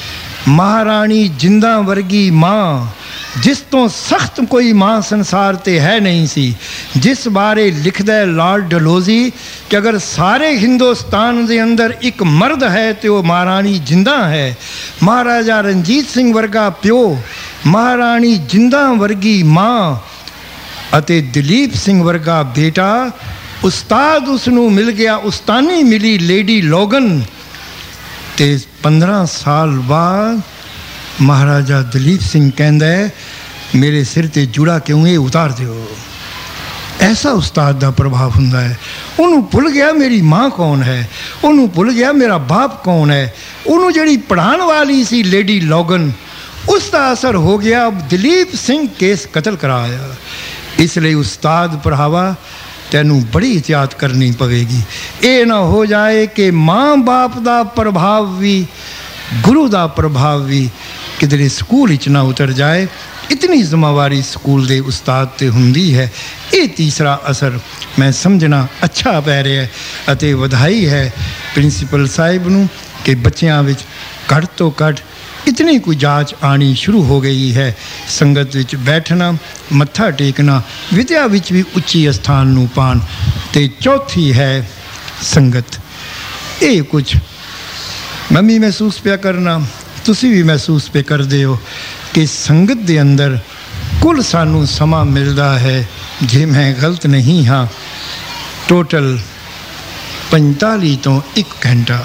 ਮਹਾਰਾਣੀ ਜਿੰਦਾਂ ਵਰਗੀ ਮਾਂ, ਜਿਸ ਤੋਂ ਸਖਤ ਕੋਈ ਮਾਂ ਸੰਸਾਰ 'ਤੇ ਹੈ ਨਹੀਂ ਸੀ, ਜਿਸ ਬਾਰੇ ਲਿਖਦਾ ਹੈ ਲਾਰਡ ਡਲਹੌਜ਼ੀ ਕਿ ਅਗਰ ਸਾਰੇ ਹਿੰਦੁਸਤਾਨ ਦੇ ਅੰਦਰ ਇੱਕ ਮਰਦ ਹੈ ਤੇ ਉਹ ਮਹਾਰਾਣੀ ਜਿੰਦਾਂ ਹੈ। ਮਹਾਰਾਜਾ ਰਣਜੀਤ ਸਿੰਘ ਵਰਗਾ ਪਿਓ, ਮਹਾਰਾਣੀ ਜਿੰਦਾਂ ਵਰਗੀ ਮਾਂ ਅਤੇ ਦਲੀਪ ਸਿੰਘ ਵਰਗਾ ਬੇਟਾ। ਉਸਤਾਦ ਉਸ ਨੂੰ ਮਿਲ ਗਿਆ, ਉਸਤਾਨੀ ਮਿਲੀ ਲੇਡੀ ਲੋਗਨ। ਤੇ 15 ਸਾਲ ਬਾਅਦ ਮਹਾਰਾਜਾ ਦਲੀਪ ਸਿੰਘ ਕਹਿੰਦਾ ਮੇਰੇ ਸਿਰ ਤੇ ਜੂੜਾ ਕਿਉਂ ਇਹ ਉਤਾਰ ਦਿਓ। ਐਸਾ ਉਸਤਾਦ ਦਾ ਪ੍ਰਭਾਵ ਹੁੰਦਾ ਹੈ। ਉਹਨੂੰ ਭੁੱਲ ਗਿਆ ਮੇਰੀ ਮਾਂ ਕੌਣ ਹੈ, ਉਹਨੂੰ ਭੁੱਲ ਗਿਆ ਮੇਰਾ ਬਾਪ ਕੌਣ ਹੈ। ਉਹਨੂੰ ਜਿਹੜੀ ਪੜ੍ਹਾਉਣ ਵਾਲੀ ਸੀ ਲੇਡੀ ਲੋਗਨ, ਉਸ ਦਾ ਅਸਰ ਹੋ ਗਿਆ। ਦਲੀਪ ਸਿੰਘ ਕੇਸ ਕਤਲ ਕਰਾਇਆ। ਇਸ ਲਈ ਉਸਤਾਦ ਭਰਾਵਾ ਤੈਨੂੰ ਬੜੀ ਇhtiyat ਕਰਨੀ ਪਵੇਗੀ। ਇਹ ਨਾ ਹੋ ਜਾਏ ਕਿ ਮਾਂ ਬਾਪ ਦਾ ਪ੍ਰਭਾਵ ਵੀ, ਗੁਰੂ ਦਾ ਪ੍ਰਭਾਵ ਵੀ ਕਿਧਰੇ ਸਕੂਲ ਵਿੱਚ ਨਾ ਉਤਰ ਜਾਏ। ਇਤਨੀ ਜ਼ਿੰਮੇਵਾਰੀ ਸਕੂਲ ਦੇ ਉਸਤਾਦ 'ਤੇ ਹੁੰਦੀ ਹੈ। ਇਹ ਤੀਸਰਾ ਅਸਰ ਮੈਂ ਸਮਝਣਾ ਅੱਛਾ ਪੈ ਰਿਹਾ ਅਤੇ ਵਧਾਈ ਹੈ ਪ੍ਰਿੰਸੀਪਲ ਸਾਹਿਬ ਨੂੰ ਕਿ ਬੱਚਿਆਂ ਵਿੱਚ ਘੱਟ ਤੋਂ ਘੱਟ ਇਤਨੀ ਕੋਈ ਜਾਂਚ ਆਣੀ ਸ਼ੁਰੂ ਹੋ ਗਈ ਹੈ। ਸੰਗਤ ਵਿੱਚ ਬੈਠਣਾ, ਮੱਥਾ ਟੇਕਣਾ, ਵਿਦਿਆ ਵਿੱਚ ਵੀ ਉੱਚੀ ਸਥਾਨ ਨੂੰ ਪਾਉਣ। ਅਤੇ ਚੌਥੀ ਹੈ ਸੰਗਤ। ਇਹ ਕੁਝ ਮੈਂ ਵੀ ਮਹਿਸੂਸ ਪਿਆ ਕਰਨਾ, ਤੁਸੀਂ ਵੀ ਮਹਿਸੂਸ ਪੇ ਕਰਦੇ ਹੋ ਕਿ ਸੰਗਤ ਦੇ ਅੰਦਰ ਕੁੱਲ ਸਾਨੂੰ ਸਮਾਂ ਮਿਲਦਾ ਹੈ, ਜੇ ਮੈਂ ਗਲਤ ਨਹੀਂ ਹਾਂ, ਟੋਟਲ 45 ਤੋਂ 1 ਘੰਟਾ।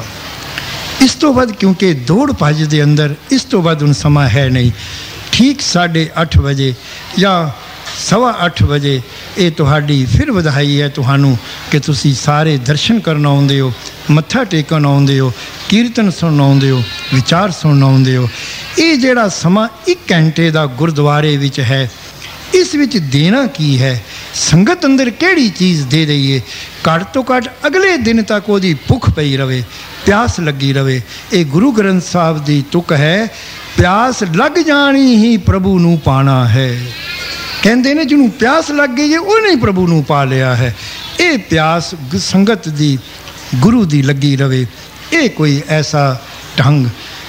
ਇਸ ਤੋਂ ਵੱਧ ਕਿਉਂਕਿ ਦੌੜ ਭੱਜ ਦੇ ਅੰਦਰ ਇਸ ਤੋਂ ਵੱਧ ਹੁਣ ਸਮਾਂ ਹੈ ਨਹੀਂ। ਠੀਕ 8:30 ਵਜੇ ਜਾਂ 8:15 ਵਜੇ ਇਹ ਤੁਹਾਡੀ ਫਿਰ ਵਧਾਈ ਹੈ ਤੁਹਾਨੂੰ ਕਿ ਤੁਸੀਂ ਸਾਰੇ ਦਰਸ਼ਨ ਕਰਨ ਆਉਂਦੇ ਹੋ, ਮੱਥਾ ਟੇਕਣ ਆਉਂਦੇ ਹੋ, ਕੀਰਤਨ ਸੁਣਨ ਆਉਂਦੇ ਹੋ, ਵਿਚਾਰ ਸੁਣਨ ਆਉਂਦੇ ਹੋ। ਇਹ ਜਿਹੜਾ ਸਮਾਂ 1 ਘੰਟੇ ਦਾ ਗੁਰਦੁਆਰੇ ਵਿੱਚ ਹੈ, ਇਸ ਵਿੱਚ ਦੇਣਾ ਕੀ ਹੈ? ਸੰਗਤ ਅੰਦਰ ਕਿਹੜੀ ਚੀਜ਼ ਦੇ ਦਈਏ? ਘੱਟ ਤੋਂ ਘੱਟ ਅਗਲੇ ਦਿਨ ਤੱਕ ਉਹਦੀ ਭੁੱਖ ਪਈ ਰਵੇ, ਪਿਆਸ ਲੱਗੀ ਰਵੇ। ਇਹ ਗੁਰੂ ਗ੍ਰੰਥ ਸਾਹਿਬ ਦੀ ਤੁਕ ਹੈ, ਪਿਆਸ ਲੱਗ ਜਾਣੀ ਹੀ ਪ੍ਰਭੂ ਨੂੰ ਪਾਣਾ ਹੈ। ਕਹਿੰਦੇ ਨੇ ਜਿਹਨੂੰ ਪਿਆਸ ਲੱਗ ਗਈ ਹੈ ਉਹਨੇ ਪ੍ਰਭੂ ਨੂੰ ਪਾ ਲਿਆ ਹੈ। ਇਹ ਪਿਆਸ ਸੰਗਤ ਦੀ, ਗੁਰੂ ਦੀ ਲੱਗੀ ਰਵੇ। ਇਹ ਕੋਈ ਐਸਾ ਢੰਗ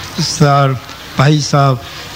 ਸਰ ਭਾਈ ਸਾਹਿਬ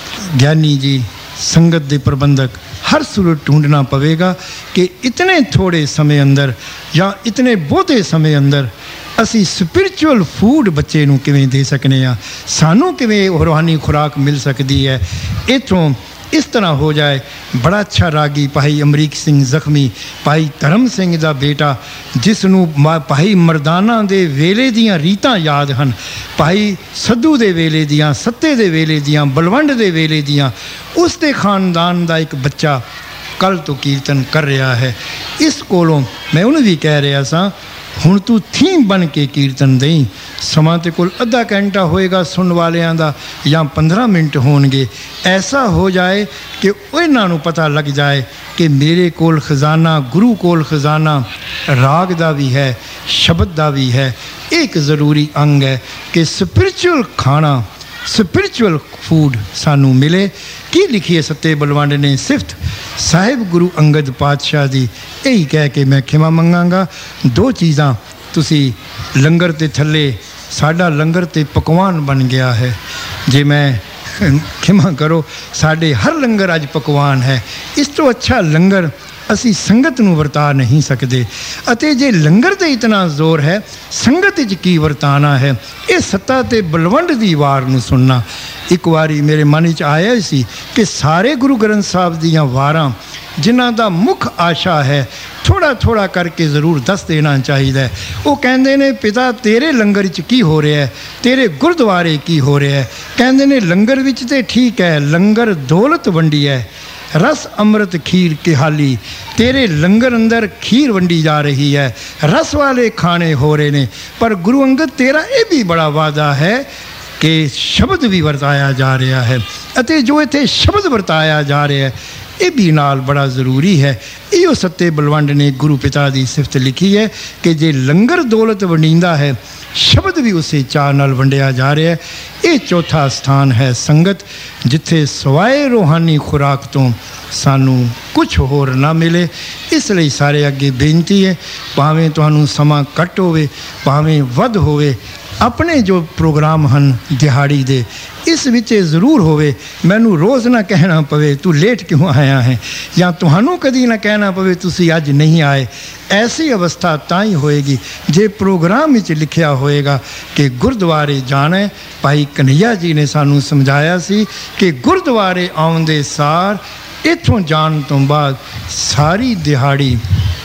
ਗਿਆਨੀ ਜੀ, ਸੰਗਤ ਦੇ ਪ੍ਰਬੰਧਕ ਹਰ ਸੂਰਤ ਢੂੰढना ਪਵੇਗਾ ਕਿ ਇਤਨੇ ਥੋੜੇ ਸਮੇਂ ਅੰਦਰ ਜਾਂ ਇਤਨੇ ਬਹੁਤੇ ਸਮੇਂ ਅੰਦਰ ਅਸੀਂ ਸਪਿਰਿਚੁਅਲ ਫੂਡ ਬੱਚੇ ਨੂੰ ਕਿਵੇਂ ਦੇ ਸਕਨੇ ਆ, ਸਾਨੂੰ ਕਿਵੇਂ ਰੂਹਾਨੀ ਖੁਰਾਕ ਮਿਲ ਸਕਦੀ ਹੈ। ਇੱਥੋਂ ਇਸ ਤਰ੍ਹਾਂ ਹੋ ਜਾਏ। ਬੜਾ ਅੱਛਾ ਰਾਗੀ ਭਾਈ ਅਮਰੀਕ ਸਿੰਘ ਜ਼ਖਮੀ, ਭਾਈ ਧਰਮ ਸਿੰਘ ਦਾ ਬੇਟਾ, ਜਿਸ ਨੂੰ ਭਾਈ ਮਰਦਾਨਾ ਦੇ ਵੇਲੇ ਦੀਆਂ ਰੀਤਾਂ ਯਾਦ ਹਨ, ਭਾਈ ਸੱਧੂ ਦੇ ਵੇਲੇ ਦੀਆਂ, ਸੱਤੇ ਦੇ ਵੇਲੇ ਦੀਆਂ, ਬਲਵੰਡ ਦੇ ਵੇਲੇ ਦੀਆਂ, ਉਸ ਦੇ ਖਾਨਦਾਨ ਦਾ ਇੱਕ ਬੱਚਾ ਕੱਲ੍ਹ ਤੋਂ ਕੀਰਤਨ ਕਰ ਰਿਹਾ ਹੈ। ਇਸ ਕੋਲੋਂ ਮੈਂ ਉਹਨੂੰ ਵੀ ਕਹਿ ਰਿਹਾ ਸਾਂ, ਹੁਣ ਤੂੰ ਥੀਮ ਬਣ ਕੇ ਕੀਰਤਨ ਦੇਈਂ। ਸਮਾਂ ਤੇ ਕੋਲ ਅੱਧਾ ਘੰਟਾ ਹੋਏਗਾ ਸੁਣਨ ਵਾਲਿਆਂ ਦਾ ਜਾਂ 15 ਮਿੰਟ ਹੋਣਗੇ। ਐਸਾ ਹੋ ਜਾਏ ਕਿ ਇਹਨਾਂ ਨੂੰ ਪਤਾ ਲੱਗ ਜਾਏ ਕਿ ਮੇਰੇ ਕੋਲ ਖਜ਼ਾਨਾ, ਗੁਰੂ ਕੋਲ ਖਜ਼ਾਨਾ ਰਾਗ ਦਾ ਵੀ ਹੈ, ਸ਼ਬਦ ਦਾ ਵੀ ਹੈ। ਇਹ ਇੱਕ ਜ਼ਰੂਰੀ ਅੰਗ ਹੈ ਕਿ ਸਪਿਰਿਚੁਅਲ ਖਾਣਾ, ਸਪਿਰਿਚੁਅਲ ਫੂਡ ਸਾਨੂੰ ਮਿਲੇ। ਕੀ ਲਿਖੀਏ ਸੱਤੇ ਬਲਵੰਡ ਨੇ ਸਿਫਤ ਸਾਹਿਬ ਗੁਰੂ ਅੰਗਦ ਪਾਤਸ਼ਾਹ ਦੀ। ਇਹੀ ਕਹਿ ਕੇ ਮੈਂ ਖਿਮਾ ਮੰਗਾਂਗਾ। 2 ਚੀਜ਼ਾਂ ਤੁਸੀਂ ਲੰਗਰ ਦੇ ਥੱਲੇ, ਸਾਡਾ ਲੰਗਰ ਤੇ ਪਕਵਾਨ ਬਣ ਗਿਆ ਹੈ। ਜੇ ਮੈਂ ਖਿਮਾ ਕਰੋ, ਸਾਡੇ ਹਰ ਲੰਗਰ ਅੱਜ ਪਕਵਾਨ ਹੈ। ਇਸ ਤੋਂ ਅੱਛਾ ਲੰਗਰ ਅਸੀਂ ਸੰਗਤ ਨੂੰ ਵਰਤਾ ਨਹੀਂ ਸਕਦੇ। ਅਤੇ ਜੇ ਲੰਗਰ 'ਤੇ ਇਤਨਾ ਜ਼ੋਰ ਹੈ, ਸੰਗਤ 'ਚ ਕੀ ਵਰਤਾਨਾ ਹੈ? ਇਹ ਸੱਤਾ ਤੇ ਬਲਵੰਡ ਦੀ ਵਾਰ ਨੂੰ ਸੁਣਨਾ। ਇੱਕ ਵਾਰੀ ਮੇਰੇ ਮਨ 'ਚ ਆਇਆ ਸੀ ਕਿ ਸਾਰੇ ਗੁਰੂ ਗ੍ਰੰਥ ਸਾਹਿਬ ਦੀਆਂ ਵਾਰਾਂ ਜਿਨ੍ਹਾਂ ਦਾ ਮੁੱਖ ਆਸ਼ਾ ਹੈ, ਥੋੜ੍ਹਾ ਥੋੜ੍ਹਾ ਕਰਕੇ ਜ਼ਰੂਰ ਦੱਸ ਦੇਣਾ ਚਾਹੀਦਾ। ਉਹ ਕਹਿੰਦੇ ਨੇ ਪਿਤਾ ਤੇਰੇ ਲੰਗਰ 'ਚ ਕੀ ਹੋ ਰਿਹਾ ਹੈ, ਤੇਰੇ ਗੁਰਦੁਆਰੇ ਕੀ ਹੋ ਰਿਹਾ ਹੈ? ਕਹਿੰਦੇ ਨੇ ਲੰਗਰ ਵਿੱਚ ਤੇ ਠੀਕ ਹੈ, ਲੰਗਰ ਦੌਲਤ ਵੰਡੀ ਹੈ, ਰਸ ਅੰਮ੍ਰਿਤ ਖੀਰ ਕਿਹਾਲੀ। ਤੇਰੇ ਲੰਗਰ ਅੰਦਰ ਖੀਰ ਵੰਡੀ ਜਾ ਰਹੀ ਹੈ, ਰਸ ਵਾਲੇ ਖਾਣੇ ਹੋ ਰਹੇ ਨੇ। ਪਰ ਗੁਰੂ ਅੰਗਦ ਤੇਰਾ ਇਹ ਵੀ ਬੜਾ ਵਾਅਦਾ ਹੈ ਕਿ ਸ਼ਬਦ ਵੀ ਵਰਤਾਇਆ ਜਾ ਰਿਹਾ ਹੈ। ਅਤੇ ਜੋ ਇੱਥੇ ਸ਼ਬਦ ਵਰਤਾਇਆ ਜਾ ਰਿਹਾ ਹੈ, ਇਹ ਵੀ ਨਾਲ ਬੜਾ ਜ਼ਰੂਰੀ ਹੈ। ਇਹੋ ਸੱਤੇ ਬਲਵੰਡ ਨੇ ਗੁਰੂ ਪਿਤਾ ਦੀ ਸਿਫਤ ਲਿਖੀ ਹੈ ਕਿ ਜੇ ਲੰਗਰ ਦੌਲਤ ਵੰਡੀਂਦਾ ਹੈ, ਸ਼ਬਦ ਵੀ ਉਸੇ ਚਾਅ ਨਾਲ ਵੰਡਿਆ ਜਾ ਰਿਹਾ ਹੈ। ਇਹ ਚੌਥਾ ਸਥਾਨ ਹੈ ਸੰਗਤ, ਜਿੱਥੇ ਸਵਾਏ ਰੂਹਾਨੀ ਖੁਰਾਕ ਤੋਂ ਸਾਨੂੰ ਕੁਝ ਹੋਰ ਨਾ ਮਿਲੇ। ਇਸ ਲਈ ਸਾਰੇ ਅੱਗੇ ਬੇਨਤੀ ਹੈ, ਭਾਵੇਂ ਤੁਹਾਨੂੰ ਸਮਾਂ ਘੱਟ ਹੋਵੇ, ਭਾਵੇਂ ਵੱਧ ਹੋਵੇ, ਆਪਣੇ ਜੋ ਪ੍ਰੋਗਰਾਮ ਹਨ ਦਿਹਾੜੀ ਦੇ, ਇਸ ਵਿੱਚ ਜ਼ਰੂਰ ਹੋਵੇ ਮੈਨੂੰ ਰੋਜ਼ ਨਾ ਕਹਿਣਾ ਪਵੇ ਤੂੰ ਲੇਟ ਕਿਉਂ ਆਇਆ ਹੈ, ਜਾਂ ਤੁਹਾਨੂੰ ਕਦੀ ਨਾ ਕਹਿਣਾ ਪਵੇ ਤੁਸੀਂ ਅੱਜ ਨਹੀਂ ਆਏ। ਐਸੀ ਅਵਸਥਾ ਤਾਂ ਹੀ ਹੋਏਗੀ ਜੇ ਪ੍ਰੋਗਰਾਮ ਵਿੱਚ ਲਿਖਿਆ ਹੋਏਗਾ ਕਿ ਗੁਰਦੁਆਰੇ ਜਾਣਾ ਹੈ। ਭਾਈ ਕਨ੍ਹਈਆ ਜੀ ਨੇ ਸਾਨੂੰ ਸਮਝਾਇਆ ਸੀ ਕਿ ਗੁਰਦੁਆਰੇ ਆਉਣ ਦੇ ਸਾਰ, ਇੱਥੋਂ ਜਾਣ ਤੋਂ ਬਾਅਦ ਸਾਰੀ ਦਿਹਾੜੀ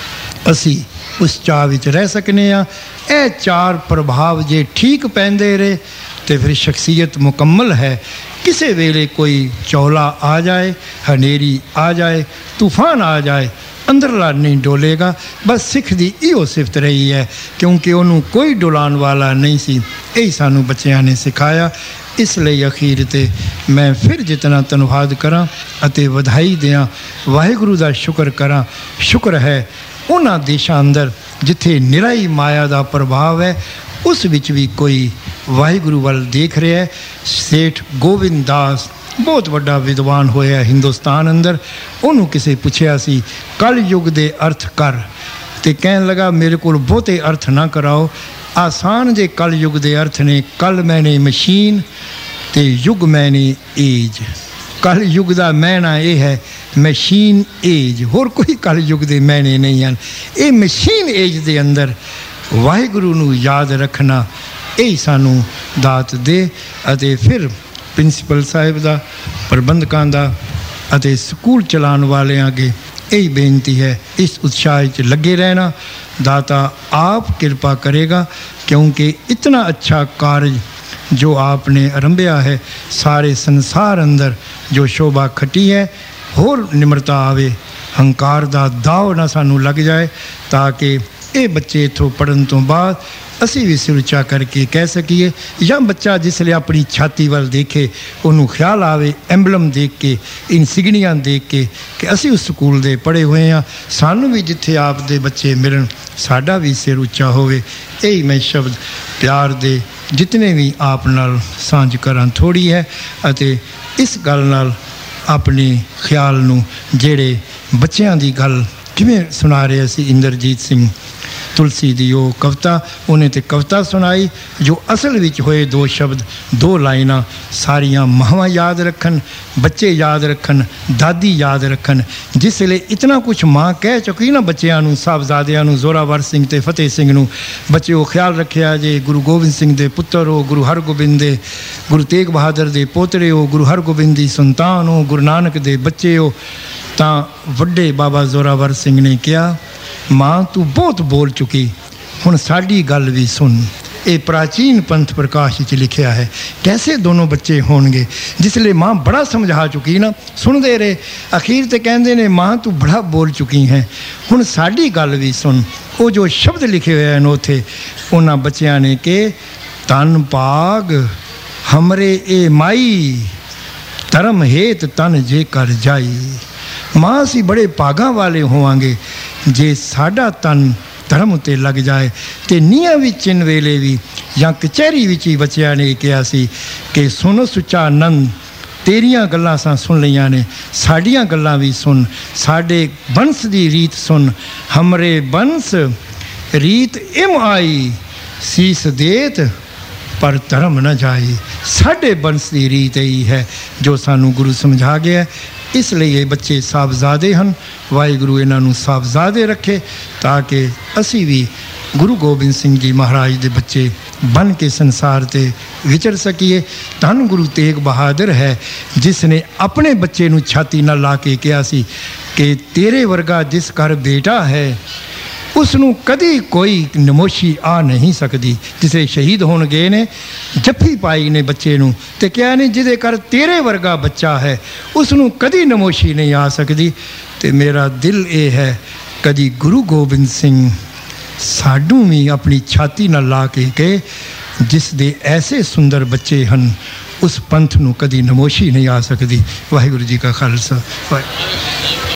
ਅਸੀਂ ਉਸ ਚਾਅ ਵਿੱਚ ਰਹਿ ਸਕਨੇ ਹਾਂ। ਇਹ 4 ਪ੍ਰਭਾਵ ਜੇ ਠੀਕ ਪੈਂਦੇ ਰਹੇ तो फिर शख्सियत मुकम्मल है। किसी वेले कोई चौला आ जाए, हनेरी आ जाए, तूफान आ जाए, अंदरला नहीं डोलेगा। बस सिख दी इहो सिफत रही है, क्योंकि उन्होंने कोई डुलान वाला नहीं सी। यही सानू बच्चों ने सिखाया। इसलिए अखीर ते मैं फिर जितना धन्यवाद करा अते वधाई दें, वाहिगुरु का शुक्र करा। शुक्र है उन्हां देशां अंदर जिथे निराई माया का प्रभाव है, उस विच भी कोई वाहिगुरु वाल देख रहा है। सेठ गोविंद दास बहुत बड़ा विद्वान होया हिंदुस्तान अंदर। उन्होंने किसी पूछया सी कल युग दे अर्थ कर, तो कहन लगा मेरे को बहुते अर्थ ना कराओ, आसान जे कल युग दे अर्थ ने कल मैंने मशीन ते युग मैंने एज। कल युग का मैना यह है मशीन एज, होर कोई कल युग के मैने नहीं हैं। ये मशीन एज के अंदर वाहिगुरु नू याद रखना यही सानू दात दे। अते फिर प्रिंसीपल साहिब का, प्रबंधकों का अते स्कूल चलाने वाले अगे यही बेनती है, इस उत्साह च लगे रहना। दाता आप कृपा करेगा, क्योंकि इतना अच्छा कार्य जो आपने आरंभया है, सारे संसार अंदर जो शोभा खटी है, होर निमरता आवे, हंकार दा दाव ना सानू लग जाए, ताकि ये बच्चे इथों पढ़न तो बाद असी भी सिर उच्चा करके कह सकीए। या बच्चा जिसले अपनी छाती वाल देखे, उन्होंने ख्याल आवे एंबलम देख के, इनसिगनियां देख के कि असी उस स्कूल दे पढ़े हुए हैं, सानू भी जिथे आप दे बच्चे मिलन साडा भी सिर उच्चा होवे। यही मैं शब्द प्यार दे जितने भी आप नाल सांझ करां थोड़ी है। अते इस गल नाल अपने ख्याल नू जेड़े बच्चों की गल किवें सुना रहे सी इंद्रजीत सिंह तुलसी दी वो कविता, उन्हें तो कविता सुनाई जो असल विच होए दो शब्द, दो लाइनां सारियां मावां याद रखन, बच्चे याद रखन, दादी याद रखन। जिसले इतना कुछ माँ कह चुकी ना बच्चों नू, साहबजादियां नू, जोरावर सिंह ते फतेह सिंह नू, बच्चे वो ख्याल रखिया जे गुरु गोबिंद सिंह दे पुत्र हो, गुरु हरगोबिंद दे, गुरु तेग बहादुर दे पोतरे हो, गुरु हरगोबिंद दी संतान हो, गुरु नानक दे बच्चे हो। तां वड्डे बाबा जोरावर सिंह ने कहा, माँ तू बहुत बोल चुकी, हुण साडी गल भी सुन। ये प्राचीन पंथ प्रकाश च लिखिया है। कैसे दोनों बच्चे होंगे जिसले माँ बड़ा समझा चुकी ना, सुनते रहे, अखीर ते कहंदे ने माँ तू बड़ा बोल चुकी है, हुण साडी गल भी सुन। वो जो शब्द लिखे हुए हैं उथे उन्हां बच्चियां ने के तन भाग हमरे ए माई, धर्म हेत तन जे कर जाई। माँ असी बड़े भागां वाले होवांगे जे साडा तन धर्म ते लग जाए। तो नीआं विच इन वेले भी या कचहरी विच ही बच्चियां ने कहा सी कि सुनो सुचा आनंद, तेरियां गल्लां असां सुन लईआं ने, साडियां गल्लां भी सुन, साडे बंस दी रीत सुन। हमरे बंस रीत इम आई, सीस देत पर धर्म न जाए। साडे बंस की रीत यही है जो सानू गुरु समझा गया है। इसलिए बच्चे साहबजादे हैं, वाहिगुरु इन्हों साहबजादे रखे ताकि असी भी गुरु गोबिंद सिंह जी महाराज के बच्चे बन के संसार ते विचर सकीए। धन गुरु तेग बहादुर है जिसने अपने बच्चे नू छाती न ला के कहा सी कि तेरे वर्गा जिस घर बेटा है उसनू कदी कोई नमोशी आ नहीं सकती। जिसे शहीद होने गए ने जफ्फी पाई ने बच्चे नू ते क्या ने जिदे कर तेरे वर्गा बच्चा है उसनू कदी नमोशी नहीं आ सकती। ते मेरा दिल ये है कदी गुरु गोबिंद सिंह साडू भी अपनी छाती न ला के कहे जिस दे ऐसे सुंदर बच्चे हैं उस पंथ नू कदी नमोशी नहीं आ सकती। वाहिगुरु जी का खालसा।